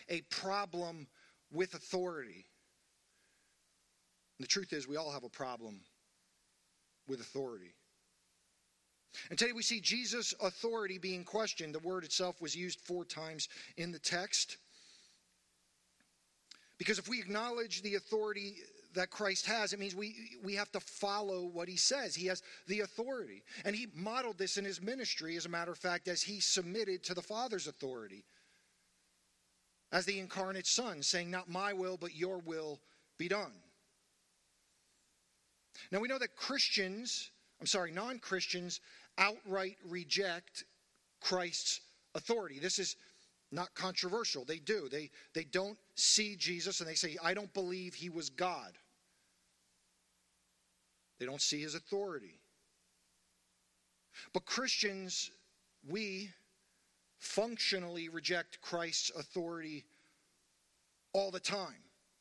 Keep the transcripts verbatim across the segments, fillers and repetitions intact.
a problem with authority. And the truth is, we all have a problem with authority. And today we see Jesus' authority being questioned. The word itself was used four times in the text. Because if we acknowledge the authority that Christ has, it means we, we have to follow what he says. He has the authority. And he modeled this in his ministry, as a matter of fact, as he submitted to the Father's authority. As the incarnate Son, saying, not my will, but your will be done. Now we know that Christians, I'm sorry, non-Christians outright reject Christ's authority. This is not controversial. They do. They, they don't see Jesus and they say, I don't believe he was God. They don't see his authority. But Christians, we functionally reject Christ's authority all the time.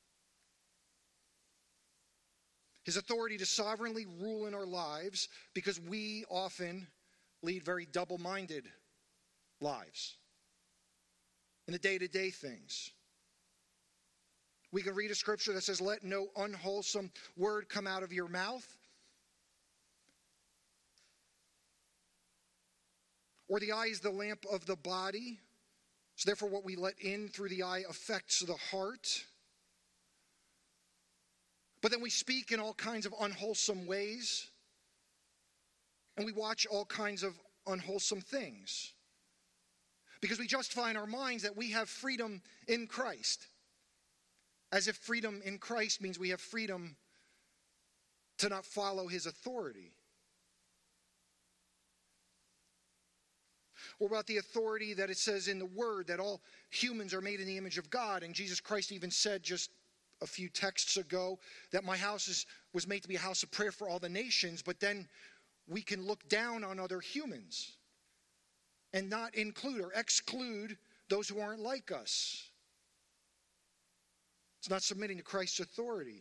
His authority to sovereignly rule in our lives, because we often lead very double-minded lives in the day-to-day things. We can read a scripture that says, let no unwholesome word come out of your mouth. Or the eye is the lamp of the body. So therefore what we let in through the eye affects the heart. But then we speak in all kinds of unwholesome ways. And we watch all kinds of unwholesome things. Because we justify in our minds that we have freedom in Christ. As if freedom in Christ means we have freedom to not follow his authority. Or about the authority that it says in the Word that all humans are made in the image of God. And Jesus Christ even said just a few texts ago that my house is, was made to be a house of prayer for all the nations. But then we can look down on other humans and not include or exclude those who aren't like us. It's not submitting to Christ's authority.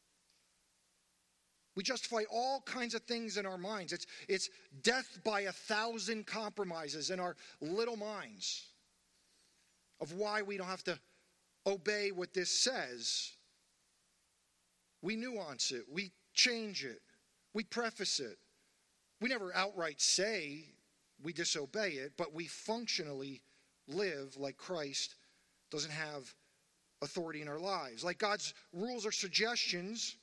We justify all kinds of things in our minds. It's, it's death by a thousand compromises in our little minds of why we don't have to obey what this says. We nuance it. We change it. We preface it. We never outright say we disobey it, but we functionally live like Christ doesn't have authority in our lives. Like God's rules or suggestions.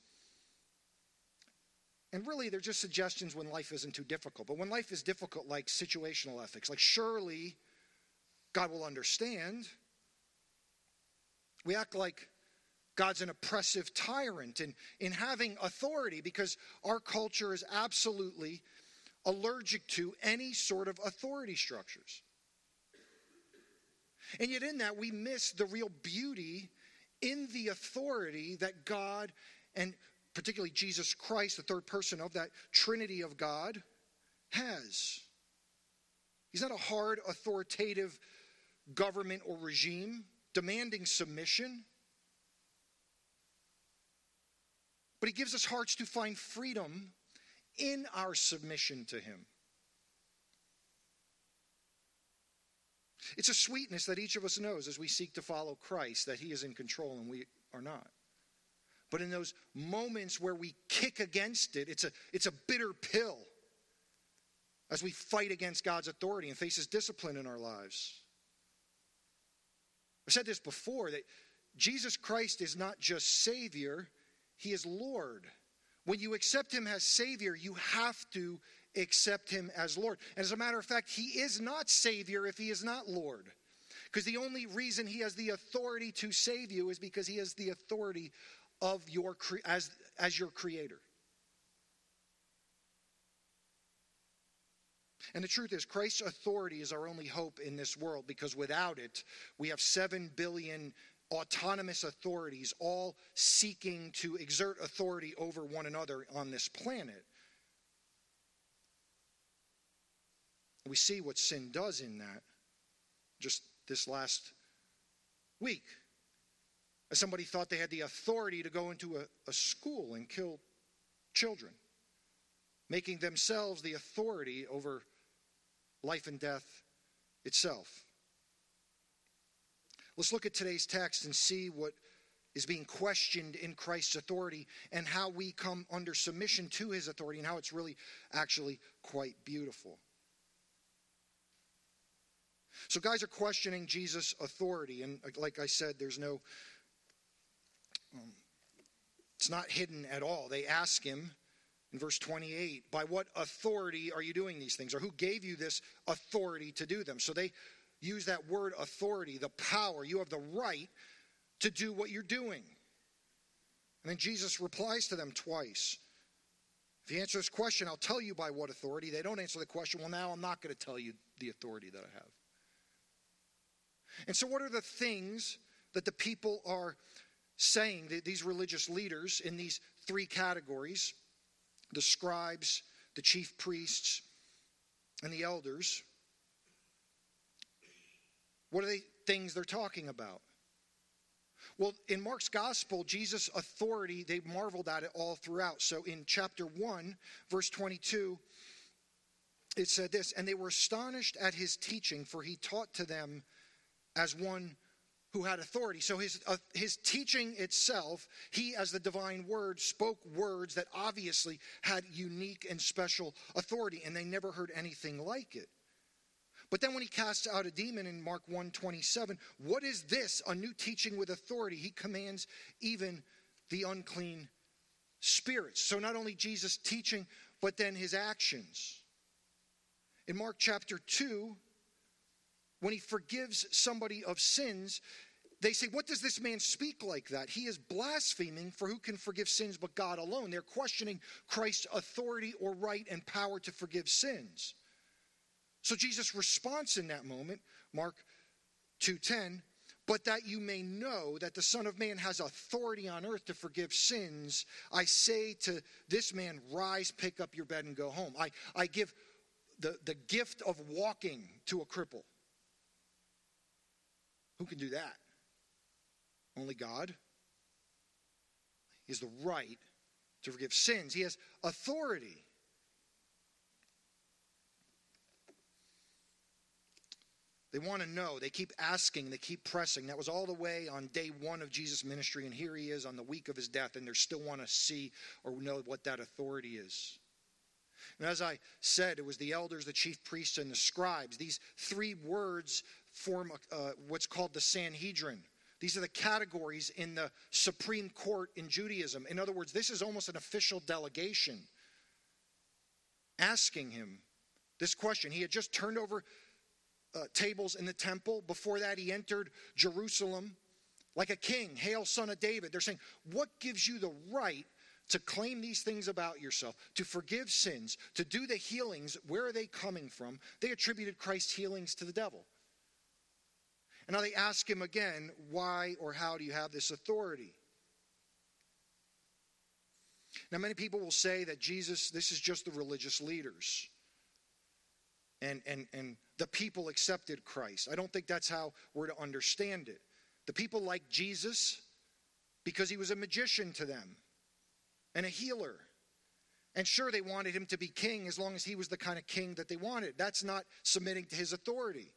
And really, they're just suggestions when life isn't too difficult. But when life is difficult, like situational ethics, like surely God will understand. We act like God's an oppressive tyrant in, in having authority, because our culture is absolutely allergic to any sort of authority structures. And yet in that, we miss the real beauty in the authority that God, and particularly Jesus Christ, the third person of that Trinity of God, has. He's not a hard, authoritative government or regime demanding submission. But he gives us hearts to find freedom in our submission to him. It's a sweetness that each of us knows as we seek to follow Christ, that he is in control and we are not. But in those moments where we kick against it, it's a, it's a bitter pill as we fight against God's authority and face his discipline in our lives. I've said this before, that Jesus Christ is not just Savior, he is Lord. When you accept him as Savior, you have to accept him as Lord. And as a matter of fact, he is not Savior if he is not Lord. Because the only reason he has the authority to save you is because he has the authority of your as, as your creator. And the truth is, Christ's authority is our only hope in this world, because without it, we have seven billion autonomous authorities all seeking to exert authority over one another on this planet. We see what sin does in that just this last week. As somebody thought they had the authority to go into a, a school and kill children, making themselves the authority over life and death itself. Let's look at today's text and see what is being questioned in Christ's authority and how we come under submission to his authority and how it's really actually quite beautiful. So guys are questioning Jesus' authority, and like I said, there's no, um, it's not hidden at all. They ask him in verse twenty-eight, by what authority are you doing these things? Or who gave you this authority to do them? So they use that word authority, the power. You have the right to do what you're doing. And then Jesus replies to them twice. If you answer this question, I'll tell you by what authority. They don't answer the question, well, now I'm not going to tell you the authority that I have. And so what are the things that the people are saying, these religious leaders in these three categories, the scribes, the chief priests, and the elders? What are the things they're talking about? Well, in Mark's gospel, Jesus' authority, they marveled at it all throughout. So in chapter one, verse twenty-two, it said this, and they were astonished at his teaching, for he taught to them as one who had authority. So his uh, his teaching itself, he as the divine word spoke words that obviously had unique and special authority, and they never heard anything like it. But then when he casts out a demon in Mark one twenty-seven, what is this? A new teaching with authority. He commands even the unclean spirits. So not only Jesus' teaching, but then his actions. In Mark chapter two, when he forgives somebody of sins, they say, what does this man speak like that? He is blaspheming, for who can forgive sins but God alone? They're questioning Christ's authority or right and power to forgive sins. So Jesus' response in that moment, Mark two ten, but that you may know that the Son of Man has authority on earth to forgive sins, I say to this man, rise, pick up your bed, and go home. I, I give the, the gift of walking to a cripple. Who can do that? Only God. He has the right to forgive sins. He has authority. They want to know. They keep asking. They keep pressing. That was all the way on day one of Jesus' ministry, and here he is on the week of his death, and they still want to see or know what that authority is. And as I said, it was the elders, the chief priests, and the scribes. These three words form uh, what's called the Sanhedrin. These are the categories in the Supreme Court in Judaism. In other words, this is almost an official delegation asking him this question. He had just turned over uh, tables in the temple. Before that, he entered Jerusalem like a king. Hail, son of David. They're saying, what gives you the right to claim these things about yourself, to forgive sins, to do the healings? Where are they coming from? They attributed Christ's healings to the devil. And now they ask him again, why or how do you have this authority? Now, many people will say that Jesus, this is just the religious leaders. And, and, and the people accepted Christ. I don't think that's how we're to understand it. The people liked Jesus because he was a magician to them and a healer. And sure, they wanted him to be king as long as he was the kind of king that they wanted. That's not submitting to his authority.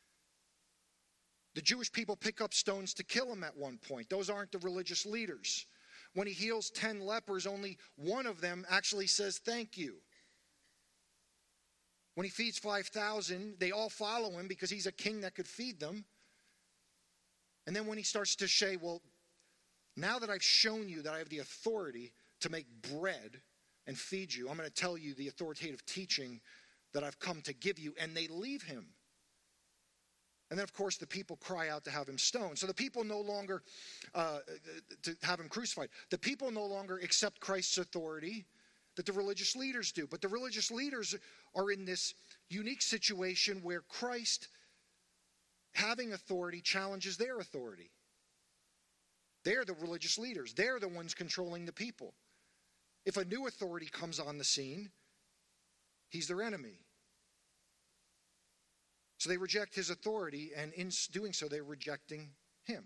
The Jewish people pick up stones to kill him at one point. Those aren't the religious leaders. When he heals ten lepers, only one of them actually says thank you. When he feeds five thousand, they all follow him because he's a king that could feed them. And then when he starts to say, well, now that I've shown you that I have the authority to make bread and feed you, I'm going to tell you the authoritative teaching that I've come to give you. And they leave him. And then, of course, the people cry out to have him stoned. So the people no longer, uh, to have him crucified. The people no longer accept Christ's authority that the religious leaders do. But the religious leaders are in this unique situation where Christ, having authority, challenges their authority. They're the religious leaders. They're the ones controlling the people. If a new authority comes on the scene, he's their enemy. So they reject his authority, and in doing so, they're rejecting him.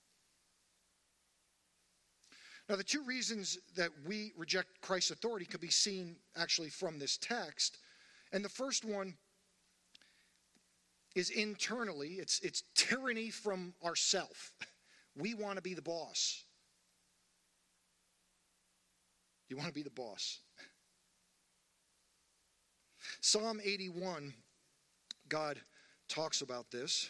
Now, the two reasons that we reject Christ's authority could be seen actually from this text. And the first one is internally, it's, it's tyranny from ourself. We want to be the boss. You want to be the boss. Psalm eighty-one, God talks about this.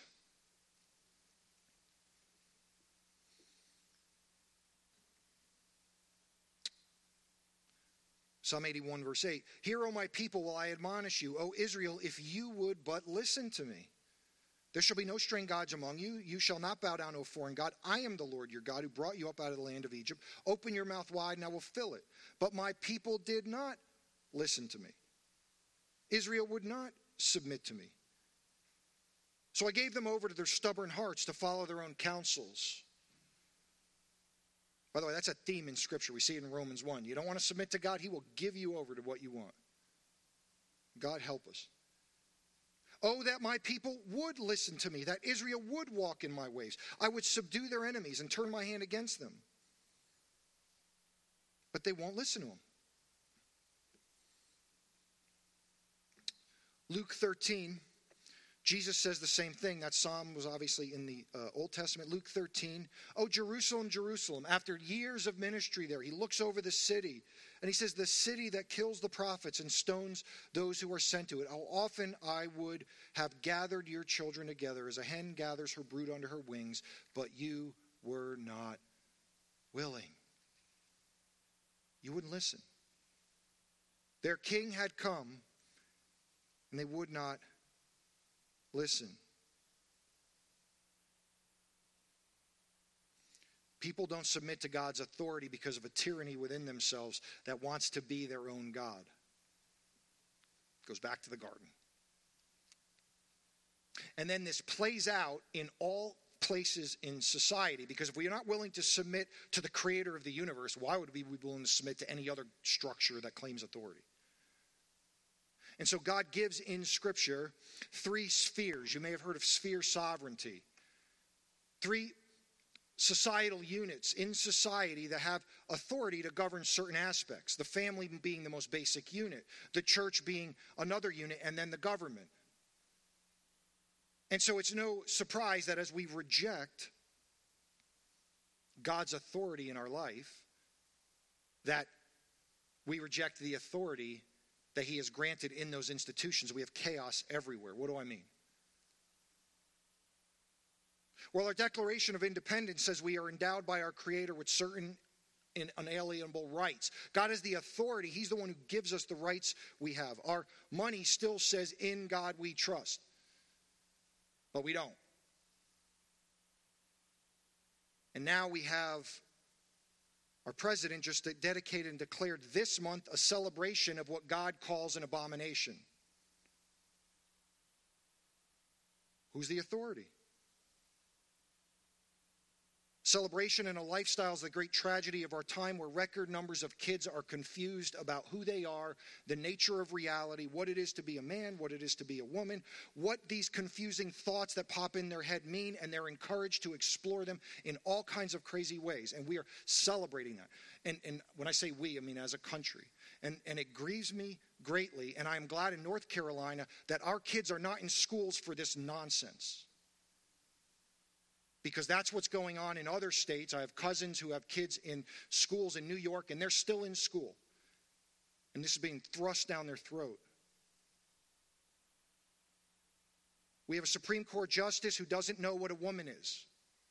Psalm eighty-one, verse eight. Hear, O my people, while I admonish you. O Israel, if you would but listen to me. There shall be no strange gods among you. You shall not bow down, O foreign God. I am the Lord your God who brought you up out of the land of Egypt. Open your mouth wide and I will fill it. But my people did not listen to me. Israel would not submit to me. So I gave them over to their stubborn hearts to follow their own counsels. By the way, that's a theme in Scripture. We see it in Romans one. You don't want to submit to God, He will give you over to what you want. God help us. Oh, that my people would listen to me, that Israel would walk in my ways. I would subdue their enemies and turn my hand against them. But they won't listen to Him. Luke thirteen, Jesus says the same thing. That psalm was obviously in the uh, Old Testament. Luke thirteen, oh, Jerusalem, Jerusalem. After years of ministry there, He looks over the city and He says, the city that kills the prophets and stones those who are sent to it. How often I would have gathered your children together as a hen gathers her brood under her wings, but you were not willing. You wouldn't listen. Their king had come and they would not listen. People don't submit to God's authority because of a tyranny within themselves that wants to be their own God. Goes back to the garden. And then this plays out in all places in society, because if we are not willing to submit to the creator of the universe, why would we be willing to submit to any other structure that claims authority? And so God gives in Scripture three spheres. You may have heard of sphere sovereignty. Three societal units in society that have authority to govern certain aspects. The family being the most basic unit, the church being another unit, and then the government. And so it's no surprise that as we reject God's authority in our life, that we reject the authority that He has granted in those institutions. We have chaos everywhere. What do I mean? Well, our Declaration of Independence says we are endowed by our Creator with certain unalienable rights. God is the authority. He's the one who gives us the rights we have. Our money still says, in God we trust. But we don't. And now we have our president just dedicated and declared this month a celebration of what God calls an abomination. Who's the authority? Celebration and a lifestyle is the great tragedy of our time, where record numbers of kids are confused about who they are, the nature of reality, what it is to be a man, what it is to be a woman, what these confusing thoughts that pop in their head mean, and they're encouraged to explore them in all kinds of crazy ways. And we are celebrating that. And, and when I say we, I mean as a country. And, and it grieves me greatly, and I am glad in North Carolina that our kids are not in schools for this nonsense. Because that's what's going on in other states. I have cousins who have kids in schools in New York, and they're still in school. And this is being thrust down their throat. We have a Supreme Court justice who doesn't know what a woman is.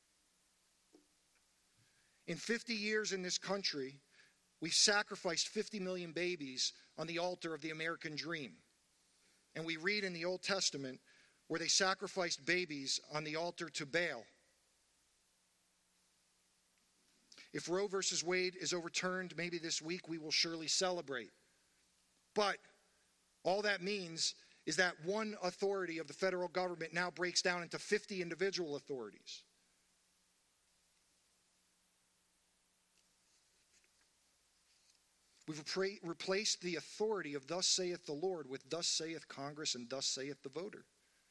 In fifty years in this country, we've sacrificed fifty million babies on the altar of the American dream. And we read in the Old Testament where they sacrificed babies on the altar to Baal. If Roe versus Wade is overturned, maybe this week, we will surely celebrate. But all that means is that one authority of the federal government now breaks down into fifty individual authorities. We've repra- replaced the authority of thus saith the Lord with thus saith Congress and thus saith the voter.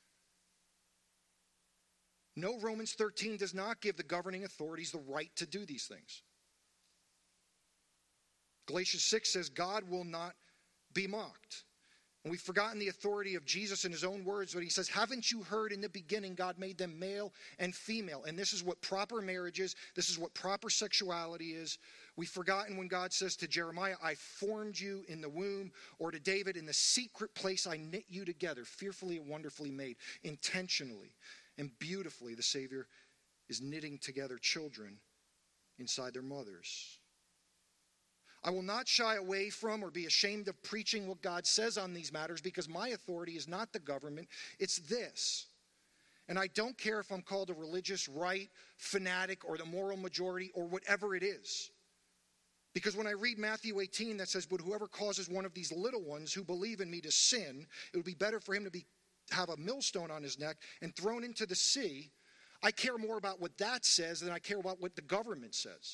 No, Romans thirteen does not give the governing authorities the right to do these things. Galatians six says God will not be mocked. And we've forgotten the authority of Jesus in his own words, but he says, haven't you heard in the beginning God made them male and female? And this is what proper marriage is. This is what proper sexuality is. We've forgotten when God says to Jeremiah, I formed you in the womb, or to David, in the secret place I knit you together, fearfully and wonderfully made, intentionally and beautifully. The Savior is knitting together children inside their mothers. I will not shy away from or be ashamed of preaching what God says on these matters, because my authority is not the government, it's this. And I don't care if I'm called a religious right fanatic or the moral majority or whatever it is. Because when I read Matthew eighteen that says, but whoever causes one of these little ones who believe in me to sin, it would be better for him to be have a millstone on his neck and thrown into the sea. I care more about what that says than I care about what the government says.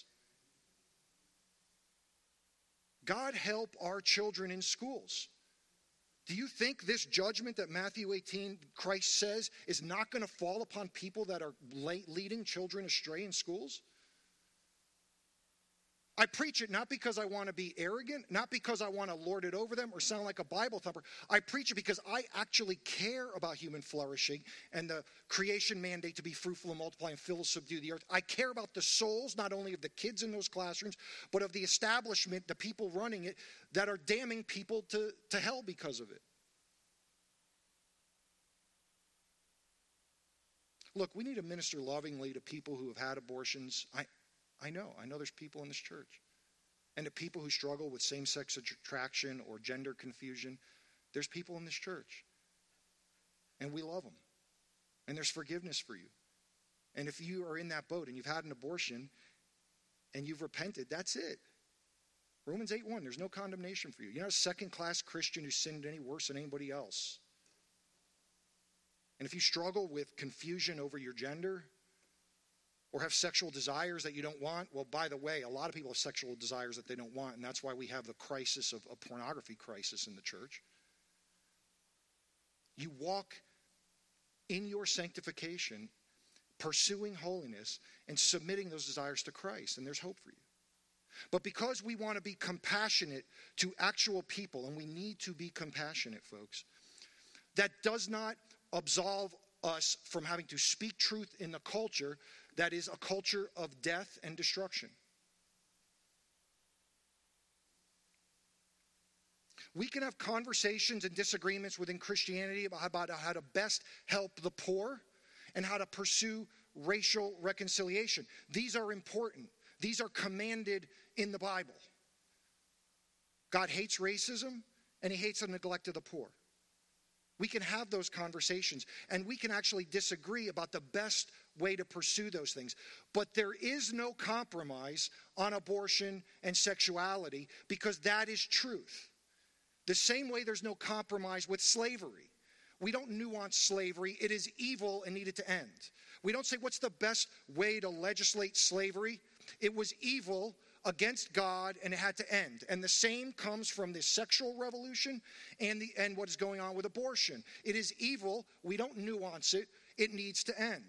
God help our children in schools. Do you think this judgment that Matthew eighteen, Christ says, is not going to fall upon people that are leading children astray in schools? I preach it not because I want to be arrogant, not because I want to lord it over them or sound like a Bible thumper. I preach it because I actually care about human flourishing and the creation mandate to be fruitful and multiply and fill and subdue the earth. I care about the souls, not only of the kids in those classrooms, but of the establishment, the people running it, that are damning people to, to hell because of it. Look, we need to minister lovingly to people who have had abortions. I, I know. I know there's people in this church. And to people who struggle with same-sex attraction or gender confusion, there's people in this church. And we love them. And there's forgiveness for you. And if you are in that boat and you've had an abortion and you've repented, that's it. Romans eight one, there's no condemnation for you. You're not a second-class Christian who sinned any worse than anybody else. And if you struggle with confusion over your gender, or have sexual desires that you don't want, well, by the way, a lot of people have sexual desires that they don't want, and that's why we have the crisis of a pornography crisis in the church. You walk in your sanctification, pursuing holiness, and submitting those desires to Christ, and there's hope for you. But because we want to be compassionate to actual people, and we need to be compassionate, folks, that does not absolve us from having to speak truth in the culture that is a culture of death and destruction. We can have conversations and disagreements within Christianity about, about how to best help the poor and how to pursue racial reconciliation. These are important. These are commanded in the Bible. God hates racism, and he hates the neglect of the poor. We can have those conversations, and we can actually disagree about the best way to pursue those things. But there is no compromise on abortion and sexuality, because that is truth. The same way there's no compromise with slavery. We don't nuance slavery. It is evil and needed to end. We don't say, what's the best way to legislate slavery? It was evil against God, and it had to end. And the same comes from the sexual revolution and the and what is going on with abortion. It is evil. We don't nuance it. It needs to end.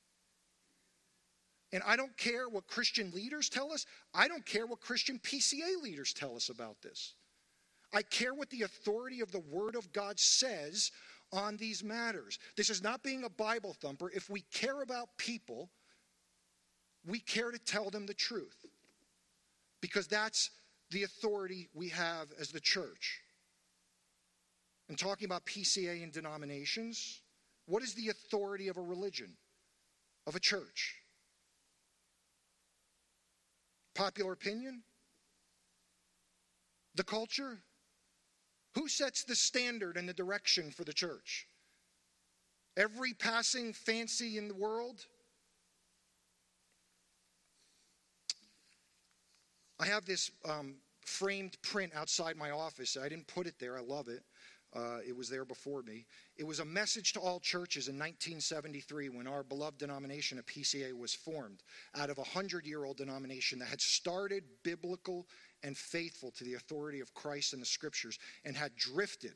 And I don't care what Christian leaders tell us. I don't care what Christian P C A leaders tell us about this. I care what the authority of the Word of God says on these matters. This is not being a Bible thumper. If we care about people, we care to tell them the truth. Because that's the authority we have as the church. And talking about P C A and denominations, what is the authority of a religion, of a church? Popular opinion? The culture? Who sets the standard and the direction for the church? Every passing fancy in the world? I have this um, framed print outside my office. I didn't put it there. I love it. Uh, it was there before me. It was a message to all churches in nineteen seventy-three when our beloved denomination of P C A was formed out of a hundred-year-old denomination that had started biblical and faithful to the authority of Christ and the Scriptures and had drifted.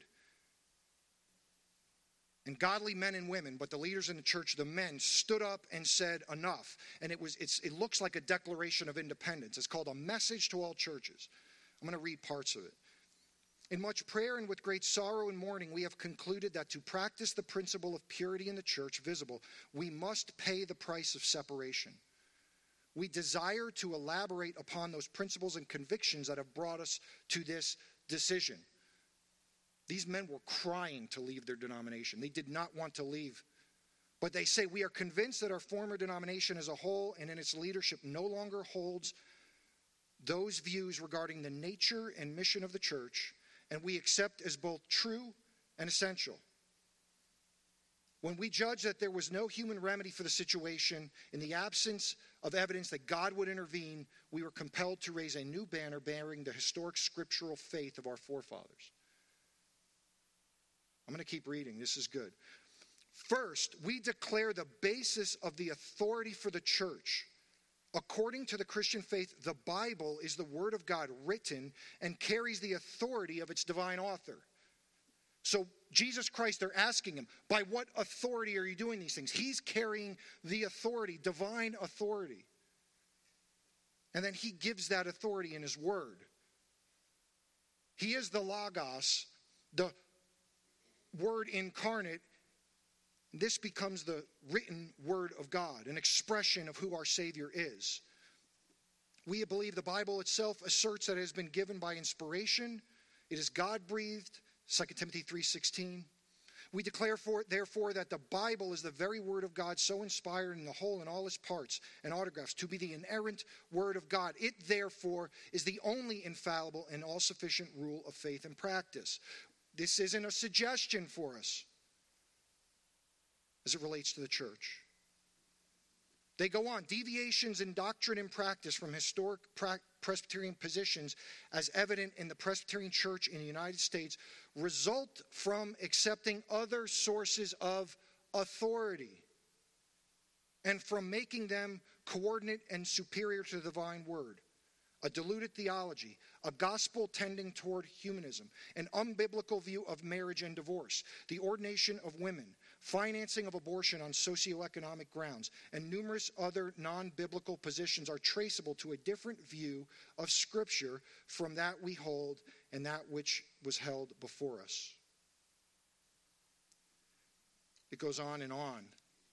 And godly men and women, but the leaders in the church, the men, stood up and said enough. And it was it's it looks like a declaration of independence. It's called A Message to All Churches. I'm going to read parts of it. In much prayer and with great sorrow and mourning, we have concluded that to practice the principle of purity in the church visible, we must pay the price of separation. We desire to elaborate upon those principles and convictions that have brought us to this decision. These men were crying to leave their denomination. They did not want to leave. But they say, we are convinced that our former denomination as a whole and in its leadership no longer holds those views regarding the nature and mission of the church, and we accept as both true and essential. When we judged that there was no human remedy for the situation, in the absence of evidence that God would intervene, we were compelled to raise a new banner bearing the historic scriptural faith of our forefathers. I'm going to keep reading. This is good. First, we declare the basis of the authority for the church. According to the Christian faith, the Bible is the Word of God written and carries the authority of its divine author. So Jesus Christ, they're asking him, by what authority are you doing these things? He's carrying the authority, divine authority. And then he gives that authority in his word. He is the Logos, the Word incarnate. This becomes the written word of God, an expression of who our Savior is. We believe the Bible itself asserts that it has been given by inspiration. It is God-breathed, Second Timothy three sixteen. We declare, for, therefore, that the Bible is the very word of God, so inspired in the whole and all its parts and autographs to be the inerrant word of God. It, therefore, is the only infallible and all-sufficient rule of faith and practice. This isn't a suggestion for us as it relates to the church. They go on, deviations in doctrine and practice from historic Presbyterian positions as evident in the Presbyterian Church in the United States result from accepting other sources of authority and from making them coordinate and superior to the divine word. A diluted theology, a gospel tending toward humanism, an unbiblical view of marriage and divorce, the ordination of women, financing of abortion on socioeconomic grounds, and numerous other non-biblical positions are traceable to a different view of Scripture from that we hold and that which was held before us. It goes on and on.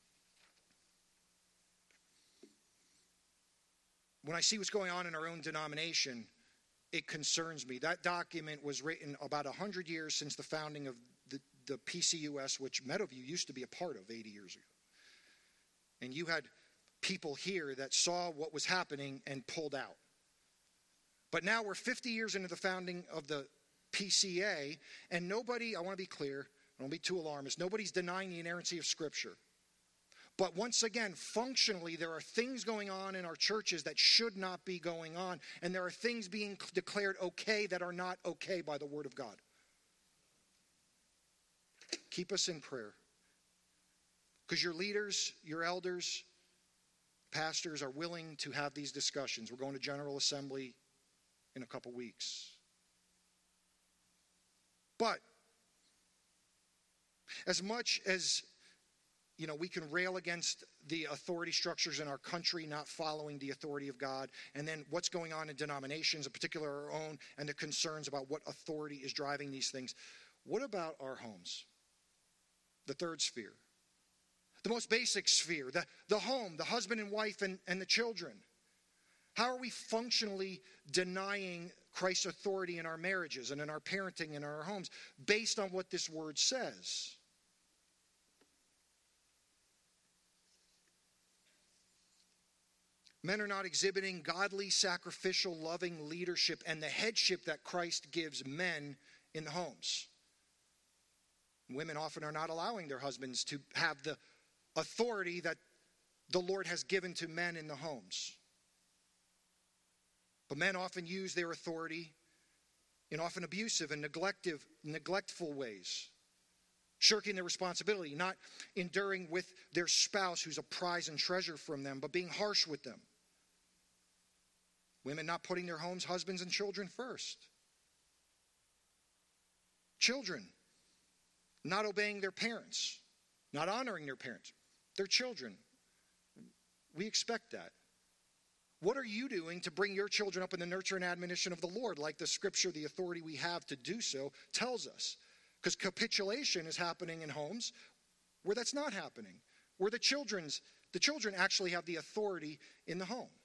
When I see what's going on in our own denomination, it concerns me. That document was written about one hundred years since the founding of the, the P C U S, which Meadowview used to be a part of eighty years ago. And you had people here that saw what was happening and pulled out. But now we're fifty years into the founding of the P C A, and nobody, I want to be clear, I don't be too alarmist, nobody's denying the inerrancy of Scripture. But once again, functionally, there are things going on in our churches that should not be going on. And there are things being declared okay that are not okay by the Word of God. Keep us in prayer. Because your leaders, your elders, pastors are willing to have these discussions. We're going to General Assembly in a couple weeks. But as much as You know, we can rail against the authority structures in our country not following the authority of God, and then what's going on in denominations, in particular our own, and the concerns about what authority is driving these things. What about our homes? The third sphere. The most basic sphere, the, the home, the husband and wife and, and the children. How are we functionally denying Christ's authority in our marriages and in our parenting and in our homes based on what this word says? Men are not exhibiting godly, sacrificial, loving leadership and the headship that Christ gives men in the homes. Women often are not allowing their husbands to have the authority that the Lord has given to men in the homes. But men often use their authority in often abusive and neglective, neglectful ways, shirking their responsibility, not enduring with their spouse who's a prize and treasure from them, but being harsh with them. Women not putting their homes, husbands, and children first. Children not obeying their parents, not honoring their parents, their children. We expect that. What are you doing to bring your children up in the nurture and admonition of the Lord, like the scripture, the authority we have to do so, tells us? Because capitulation is happening in homes where that's not happening, where the children's the children actually have the authority in the home.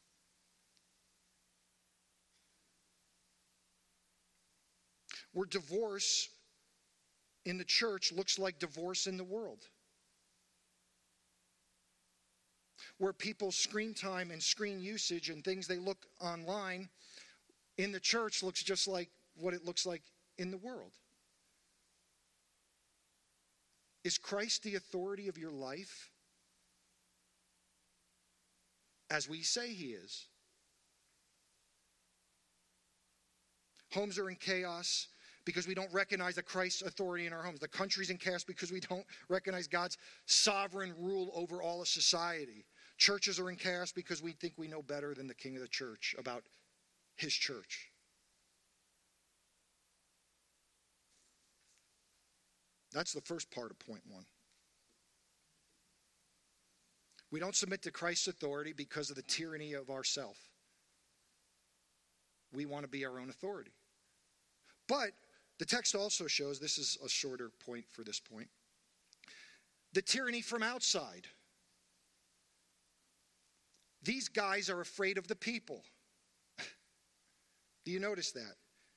Where divorce in the church looks like divorce in the world. Where people's screen time and screen usage and things they look online in the church looks just like what it looks like in the world. Is Christ the authority of your life? As we say he is. Homes are in chaos because we don't recognize the Christ's authority in our homes. The country's in chaos because we don't recognize God's sovereign rule over all of society. Churches are in chaos because we think we know better than the king of the church about his church. That's the first part of point one. We don't submit to Christ's authority because of the tyranny of ourself. We want to be our own authority. But the text also shows, this is a shorter point for this point, the tyranny from outside. These guys are afraid of the people. Do you notice that?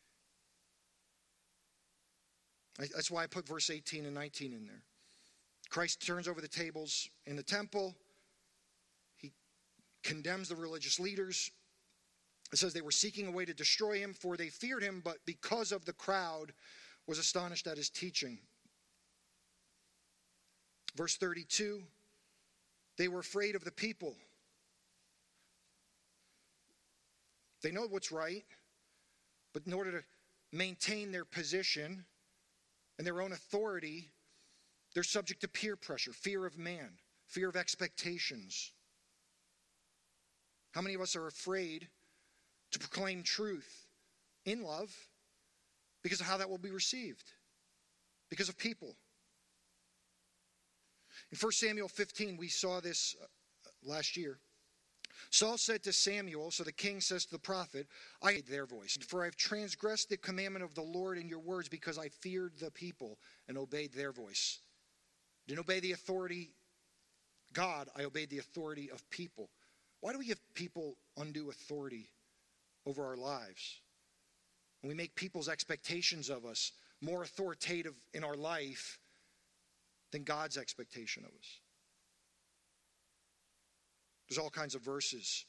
That's why I put verse eighteen and nineteen in there. Christ turns over the tables in the temple. He condemns the religious leaders. It says they were seeking a way to destroy him, for they feared him, but because of the crowd was astonished at his teaching. Verse thirty-two, they were afraid of the people. They know what's right, but in order to maintain their position and their own authority, they're subject to peer pressure, fear of man, fear of expectations. How many of us are afraid to proclaim truth in love because of how that will be received? Because of people. In First Samuel fifteen, we saw this last year. Saul said to Samuel, so the king says to the prophet, I hate their voice, for I have transgressed the commandment of the Lord in your words because I feared the people and obeyed their voice. Didn't obey the authority God, I obeyed the authority of people. Why do we give people undue authority over our lives? And we make people's expectations of us more authoritative in our life than God's expectation of us. There's all kinds of verses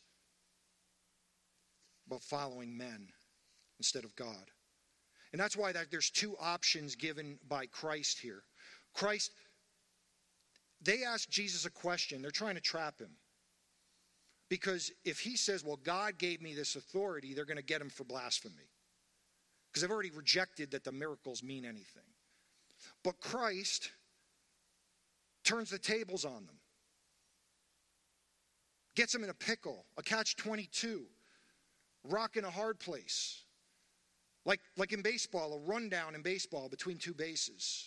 about following men instead of God. And that's why that there's two options given by Christ here. Christ, they ask Jesus a question. They're trying to trap him. Because if he says, well, God gave me this authority, they're going to get him for blasphemy. Because they've already rejected that the miracles mean anything. But Christ turns the tables on them. Gets them in a pickle, a catch twenty-two, rock in a hard place. Like, like in baseball, a rundown in baseball between two bases.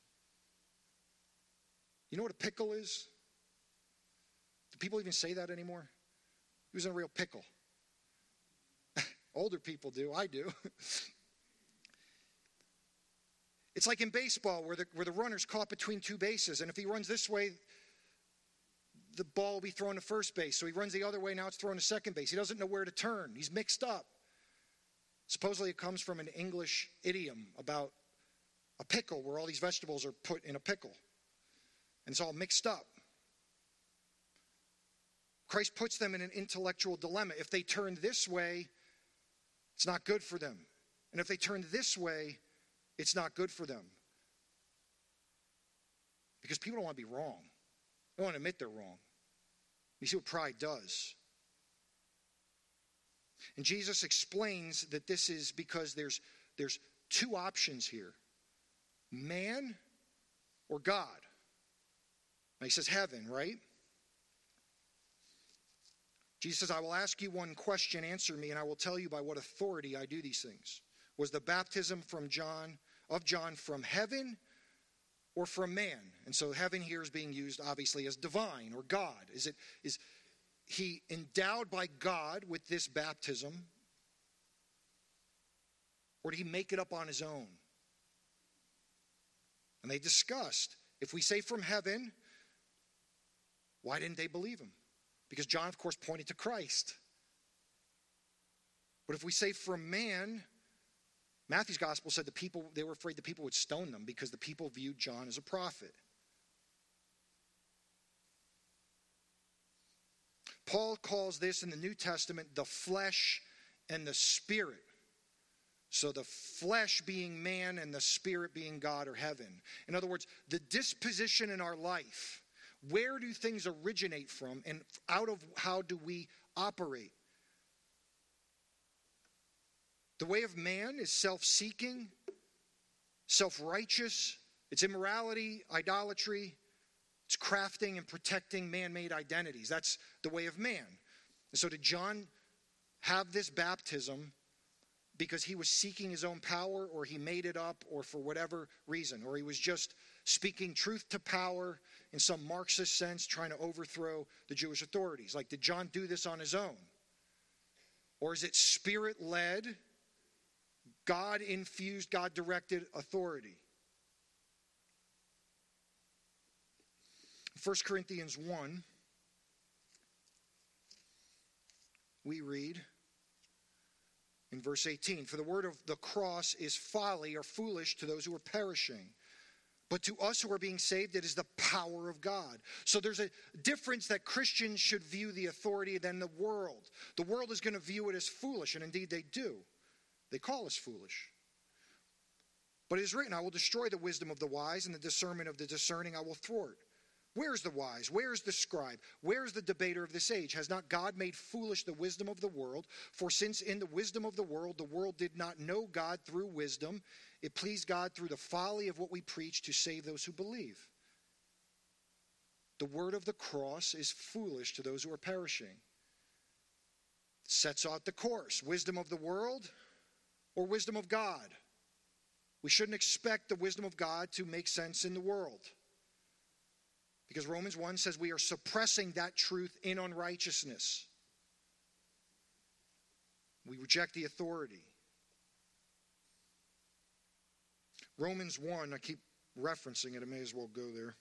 You know what a pickle is? Do people even say that anymore? He was in a real pickle. Older people do, I do. It's like in baseball where the, where the runner's caught between two bases, and if he runs this way, the ball will be thrown to first base. So he runs the other way, now it's thrown to second base. He doesn't know where to turn. He's mixed up. Supposedly it comes from an English idiom about a pickle where all these vegetables are put in a pickle. And it's all mixed up. Christ puts them in an intellectual dilemma. If they turn this way, it's not good for them. And if they turn this way, it's not good for them. Because people don't want to be wrong. They don't want to admit they're wrong. You see what pride does. And Jesus explains that this is because there's, there's two options here. Man or God. Now he says heaven, right? Jesus says, I will ask you one question, answer me, and I will tell you by what authority I do these things. Was the baptism from John, of John from heaven or from man? And so heaven here is being used obviously as divine or God. Is it is he endowed by God with this baptism, or did he make it up on his own? And they discussed, if we say from heaven, why didn't they believe him? Because John, of course, pointed to Christ. But if we say from man, Matthew's gospel said the people, they were afraid the people would stone them because the people viewed John as a prophet. Paul calls this in the New Testament the flesh and the spirit. So the flesh being man and the spirit being God or heaven. In other words, the disposition in our life, where do things originate from and out of how do we operate? The way of man is self-seeking, self-righteous. It's immorality, idolatry. It's crafting and protecting man-made identities. That's the way of man. And so did John have this baptism because he was seeking his own power, or he made it up, or for whatever reason, or he was just speaking truth to power in some Marxist sense, trying to overthrow the Jewish authorities? Like, did John do this on his own? Or is it spirit-led, God-infused, God-directed authority? First Corinthians one, we read in verse eighteen, for the word of the cross is folly or foolish to those who are perishing. But to us who are being saved, it is the power of God. So there's a difference that Christians should view the authority than the world. The world is going to view it as foolish, and indeed they do. They call us foolish. But it is written, I will destroy the wisdom of the wise, and the discernment of the discerning I will thwart. Where's the wise? Where's the scribe? Where's the debater of this age? Has not God made foolish the wisdom of the world? For since in the wisdom of the world, the world did not know God through wisdom, it pleased God through the folly of what we preach to save those who believe. The word of the cross is foolish to those who are perishing. It sets out the course. Wisdom of the world or wisdom of God? We shouldn't expect the wisdom of God to make sense in the world. Because Romans one says we are suppressing that truth in unrighteousness. We reject the authority. Romans one, I keep referencing it, I may as well go there.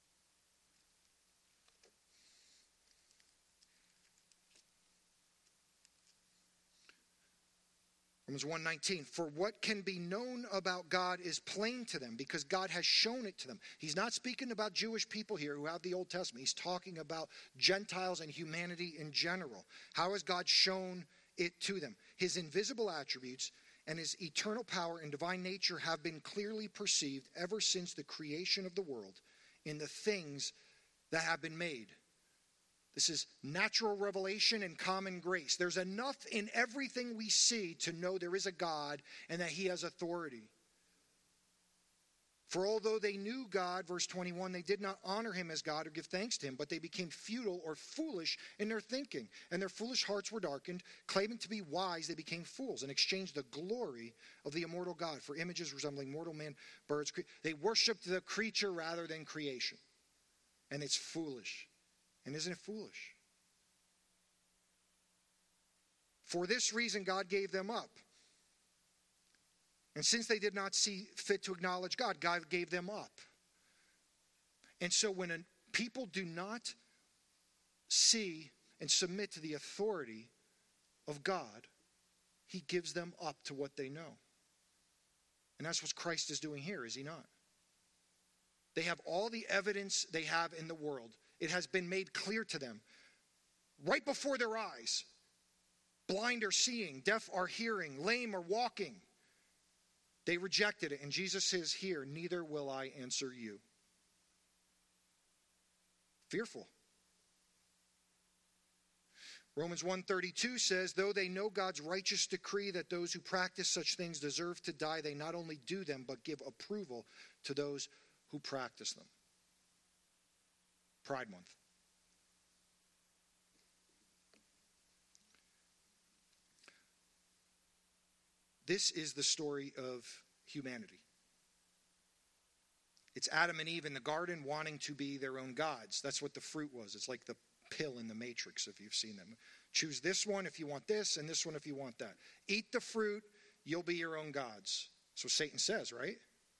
Romans one nineteen, for what can be known about God is plain to them because God has shown it to them. He's not speaking about Jewish people here who have the Old Testament. He's talking about Gentiles and humanity in general. How has God shown it to them? His invisible attributes and his eternal power and divine nature have been clearly perceived ever since the creation of the world in the things that have been made. This is natural revelation and common grace. There's enough in everything we see to know there is a God and that he has authority. For although they knew God, verse twenty-one, they did not honor him as God or give thanks to him, but they became futile or foolish in their thinking, and their foolish hearts were darkened. Claiming to be wise, they became fools and exchanged the glory of the immortal God for images resembling mortal man, birds. They worshiped the creature rather than creation. And it's foolish. And isn't it foolish? For this reason, God gave them up. And since they did not see fit to acknowledge God, God gave them up. And so when a, people do not see and submit to the authority of God, he gives them up to what they know. And that's what Christ is doing here, is he not? They have all the evidence they have in the world. It has been made clear to them right before their eyes. Blind are seeing, deaf are hearing, lame are walking. They rejected it, and Jesus says here, neither will I answer you. Fearful. Romans one thirty-two says, though they know God's righteous decree that those who practice such things deserve to die, they not only do them, but give approval to those who practice them. Pride Month. This is the story of humanity. It's Adam and Eve in the garden wanting to be their own gods. That's what the fruit was. It's like the pill in the Matrix, if you've seen them. Choose this one if you want this, and this one if you want that. Eat the fruit, you'll be your own gods. That's what Satan says, right?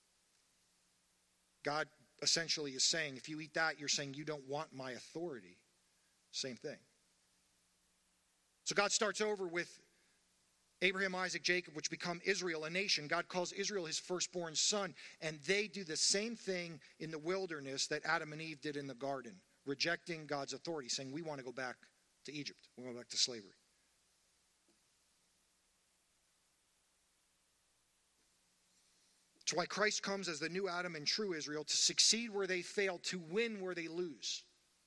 God essentially is saying, if you eat that, you're saying you don't want my authority. Same thing. So God starts over with Abraham, Isaac, Jacob, which become Israel, a nation. God calls Israel his firstborn son, and they do the same thing in the wilderness that Adam and Eve did in the garden, rejecting God's authority, saying, we want to go back to Egypt. We want to go back to slavery. That's why Christ comes as the new Adam and true Israel, to succeed where they fail, to win where they lose.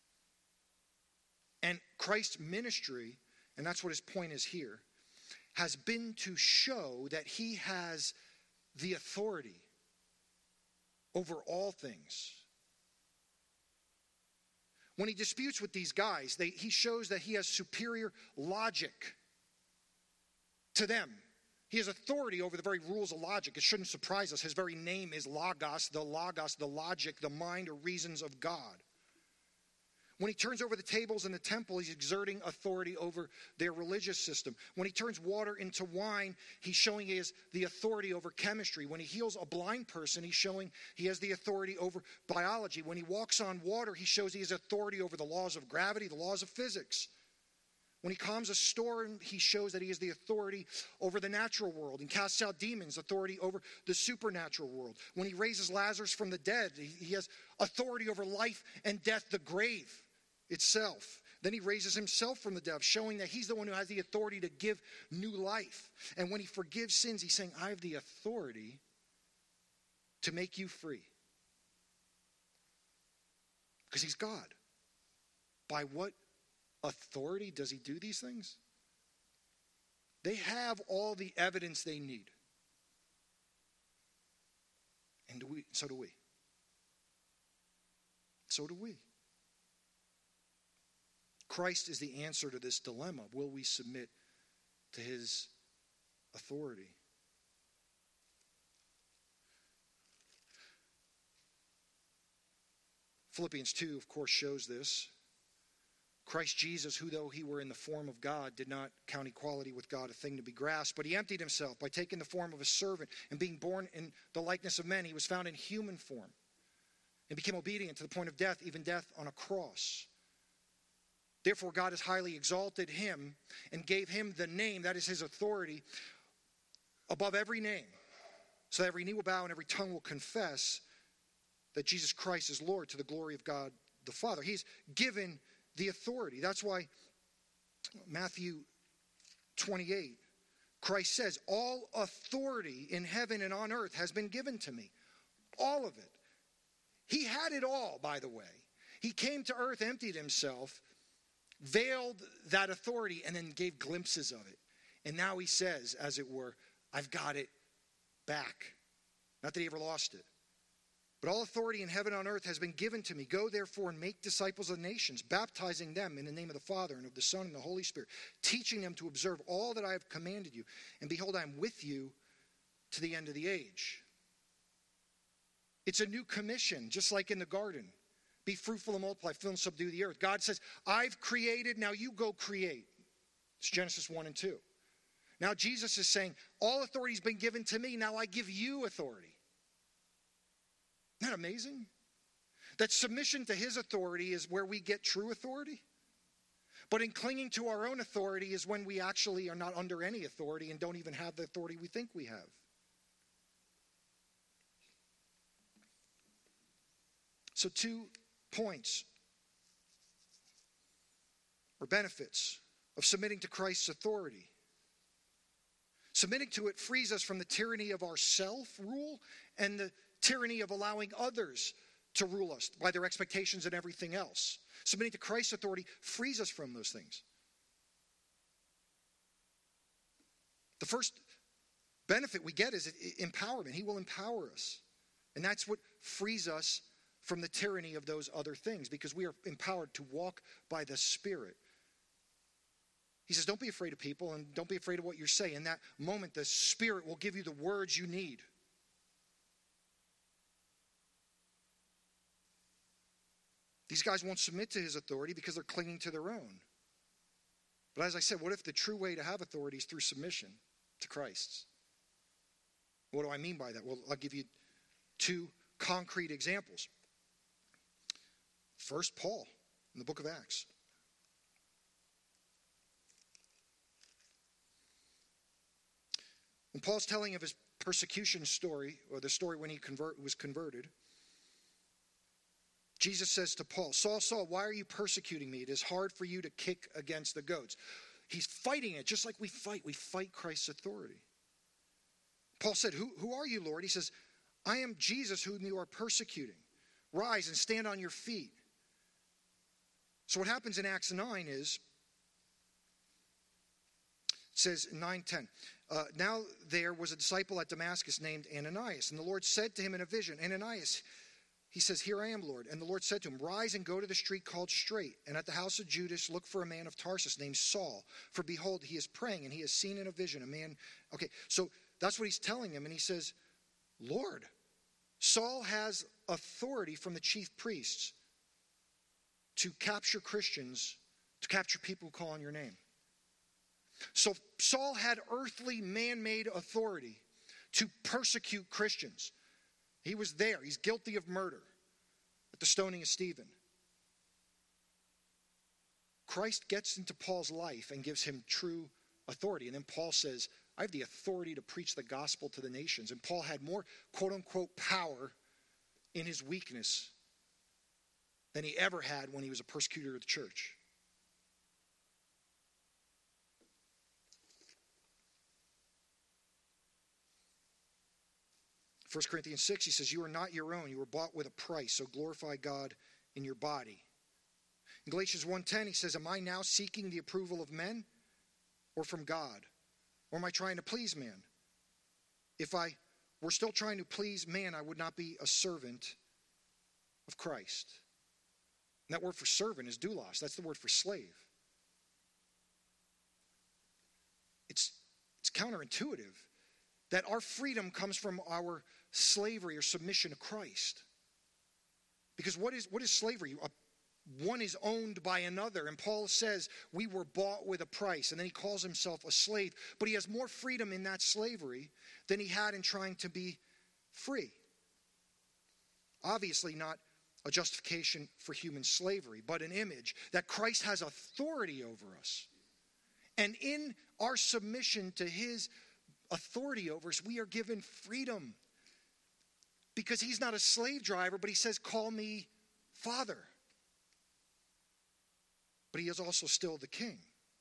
And Christ's ministry, and that's what his point is here, has been to show that he has the authority over all things. When he disputes with these guys, they, he shows that he has superior logic to them. He has authority over the very rules of logic. It shouldn't surprise us. His very name is Logos, the Logos, the logic, the mind or reasons of God. When he turns over the tables in the temple, he's exerting authority over their religious system. When he turns water into wine, he's showing he has the authority over chemistry. When he heals a blind person, he's showing he has the authority over biology. When he walks on water, he shows he has authority over the laws of gravity, the laws of physics. When he calms a storm, he shows that he has the authority over the natural world and casts out demons, authority over the supernatural world. When he raises Lazarus from the dead, he has authority over life and death, the grave itself. Then he raises himself from the dead, showing that he's the one who has the authority to give new life. And when he forgives sins, he's saying, I have the authority to make you free. Because he's God. By what authority does he do these things? They have all the evidence they need. And do we, so do we. So do we. Christ is the answer to this dilemma. Will we submit to his authority? Philippians two, of course, shows this. Christ Jesus, who though he were in the form of God, did not count equality with God a thing to be grasped, but he emptied himself by taking the form of a servant, and being born in the likeness of men, he was found in human form and became obedient to the point of death, even death on a cross. Therefore, God has highly exalted him and gave him the name, that is his authority, above every name, so that every knee will bow and every tongue will confess that Jesus Christ is Lord, to the glory of God the Father. He's given the authority. That's why Matthew twenty-eight, Christ says, all authority in heaven and on earth has been given to me. All of it. He had it all, by the way. He came to earth, emptied himself, veiled that authority, and then gave glimpses of it. And now he says, as it were, I've got it back. Not that he ever lost it. But all authority in heaven and on earth has been given to me. Go therefore and make disciples of the nations, baptizing them in the name of the Father and of the Son and the Holy Spirit, teaching them to observe all that I have commanded you. And behold, I am with you to the end of the age. It's a new commission, just like in the garden. Be fruitful and multiply, fill and subdue the earth. God says, I've created, now you go create. It's Genesis one and two. Now Jesus is saying, all authority has been given to me, now I give you authority. Isn't that amazing? That submission to his authority is where we get true authority. But in clinging to our own authority is when we actually are not under any authority and don't even have the authority we think we have. So two points or benefits of submitting to Christ's authority. Submitting to it frees us from the tyranny of our self-rule and the tyranny of allowing others to rule us by their expectations and everything else. Submitting to Christ's authority frees us from those things. The first benefit we get is empowerment. He will empower us. And that's what frees us from the tyranny of those other things, because we are empowered to walk by the Spirit. He says, don't be afraid of people and don't be afraid of what you say. In that moment, the Spirit will give you the words you need. These guys won't submit to his authority because they're clinging to their own. But as I said, what if the true way to have authority is through submission to Christ's? What do I mean by that? Well, I'll give you two concrete examples. First, Paul in the book of Acts. When Paul's telling of his persecution story, or the story when he convert, was converted, Jesus says to Paul, Saul, Saul, why are you persecuting me? It is hard for you to kick against the goats. He's fighting it just like we fight. We fight Christ's authority. Paul said, who, who are you, Lord? He says, I am Jesus whom you are persecuting. Rise and stand on your feet. So what happens in Acts nine is, it says in nine ten, uh, now there was a disciple at Damascus named Ananias, and the Lord said to him in a vision, Ananias, he says, here I am, Lord. And the Lord said to him, rise and go to the street called Straight, and at the house of Judas look for a man of Tarsus named Saul. For behold, he is praying, and he has seen in a vision a man. Okay, so that's what he's telling him. And he says, Lord, Saul has authority from the chief priests to capture Christians, to capture people who call on your name. So Saul had earthly, man-made authority to persecute Christians. He was there. He's guilty of murder at the stoning of Stephen. Christ gets into Paul's life and gives him true authority. And then Paul says, I have the authority to preach the gospel to the nations. And Paul had more quote-unquote power in his weakness than he ever had when he was a persecutor of the church. First Corinthians six, he says, you are not your own. You were bought with a price, so glorify God in your body. In Galatians one ten, he says, am I now seeking the approval of men or from God? Or am I trying to please man? If I were still trying to please man, I would not be a servant of Christ. And that word for servant is doulos. That's the word for slave. It's, it's counterintuitive that our freedom comes from our slavery or submission to Christ. Because what is, what is slavery? A, one is owned by another. And Paul says we were bought with a price. And then he calls himself a slave. But he has more freedom in that slavery than he had in trying to be free. Obviously not a justification for human slavery, but an image that Christ has authority over us. And in our submission to his authority over us, we are given freedom. Because he's not a slave driver, but he says, call me Father. But he is also still the king.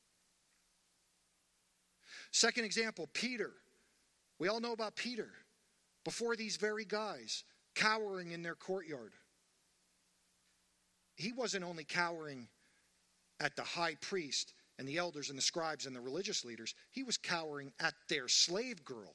Second example, Peter. We all know about Peter. Before these very guys, cowering in their courtyard. He wasn't only cowering at the high priest and the elders and the scribes and the religious leaders. He was cowering at their slave girl.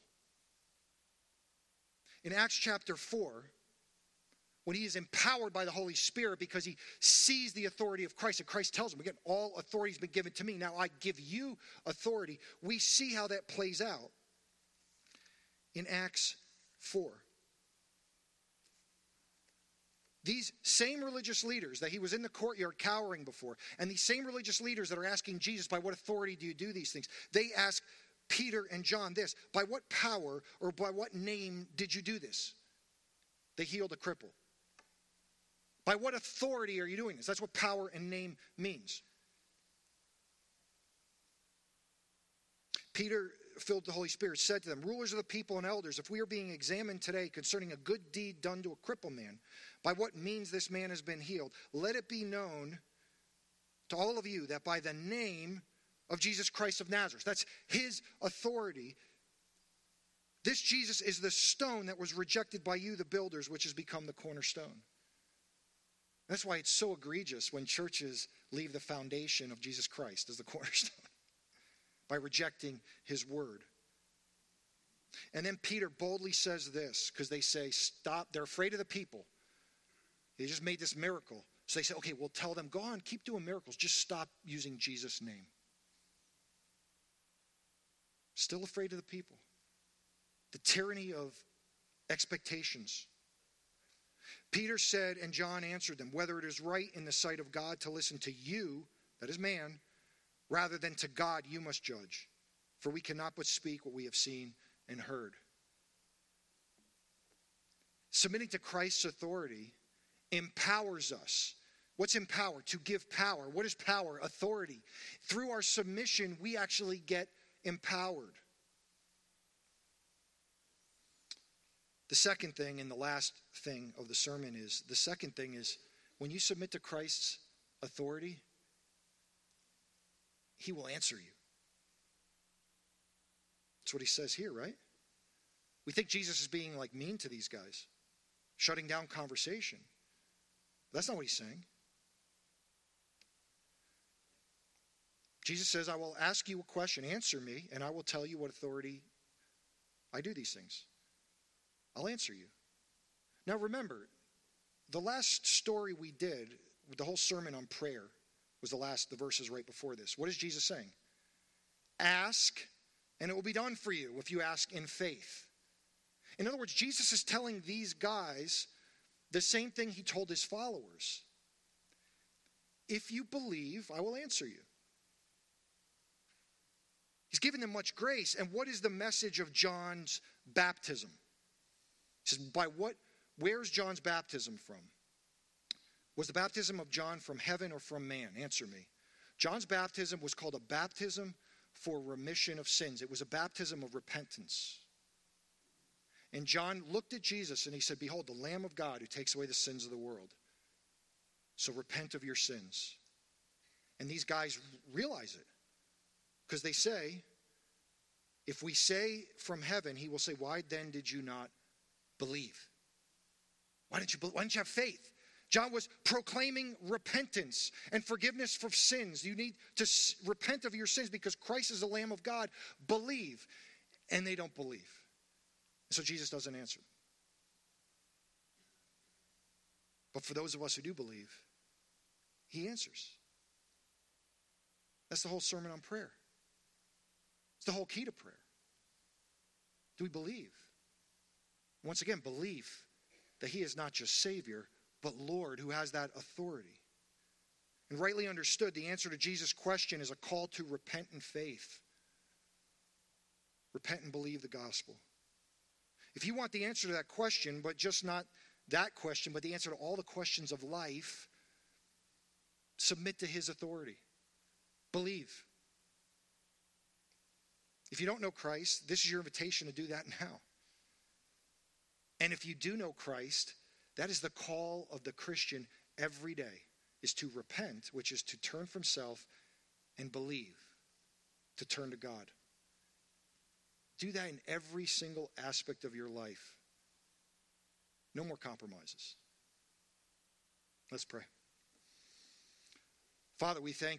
In Acts chapter four, when he is empowered by the Holy Spirit because he sees the authority of Christ, and Christ tells him, again, all authority has been given to me. Now I give you authority. We see how that plays out in Acts four. These same religious leaders that he was in the courtyard cowering before, and these same religious leaders that are asking Jesus, by what authority do you do these things? They ask Peter and John this, by what power or by what name did you do this? They healed a cripple. By what authority are you doing this? That's what power and name means. Peter, filled with the Holy Spirit, said to them, rulers of the people and elders, if we are being examined today concerning a good deed done to a crippled man, by what means this man has been healed, let it be known to all of you that by the name of Jesus Christ of Nazareth, that's his authority, this Jesus is the stone that was rejected by you, the builders, which has become the cornerstone. That's why it's so egregious when churches leave the foundation of Jesus Christ as the cornerstone by rejecting his word. And then Peter boldly says this, because they say, stop. They're afraid of the people. They just made this miracle. So they say, okay, we'll tell them, go on, keep doing miracles. Just stop using Jesus' name. Still afraid of the people. The tyranny of expectations. Peter said, and John answered them, whether it is right in the sight of God to listen to you, that is man, rather than to God you must judge. For we cannot but speak what we have seen and heard. Submitting to Christ's authority empowers us. What's empower? To give power. What is power? Authority. Through our submission, we actually get empowered. The second thing and the last thing of the sermon is, the second thing is, when you submit to Christ's authority, he will answer you. That's what he says here, right? We think Jesus is being like mean to these guys, shutting down conversation. That's not what he's saying. Jesus says, I will ask you a question, answer me, and I will tell you what authority I do these things. I'll answer you. Now remember, the last story we did, with the whole sermon on prayer, was the last, the verses right before this. What is Jesus saying? Ask, and it will be done for you if you ask in faith. In other words, Jesus is telling these guys the same thing he told his followers. If you believe, I will answer you. He's given them much grace. And what is the message of John's baptism? He says, by what, where's John's baptism from? Was the baptism of John from heaven or from man? Answer me. John's baptism was called a baptism for remission of sins. It was a baptism of repentance. And John looked at Jesus and he said, behold, the Lamb of God who takes away the sins of the world. So repent of your sins. And these guys realize it. Because they say, if we say from heaven, he will say, why then did you not believe? Why didn't you, why didn't you have faith? John was proclaiming repentance and forgiveness for sins. You need to s- repent of your sins because Christ is the Lamb of God. Believe. And they don't believe. So Jesus doesn't answer. But for those of us who do believe, he answers. That's the whole sermon on prayer. It's the whole key to prayer. Do we believe? Once again, belief that he is not just Savior, but Lord who has that authority. And rightly understood, the answer to Jesus' question is a call to repent in faith. Repent and believe the gospel. If you want the answer to that question, but just not that question, but the answer to all the questions of life, submit to his authority. Believe. If you don't know Christ, this is your invitation to do that now. And if you do know Christ, that is the call of the Christian every day, is to repent, which is to turn from self and believe, to turn to God. Do that in every single aspect of your life. No more compromises. Let's pray. Father, we thank you.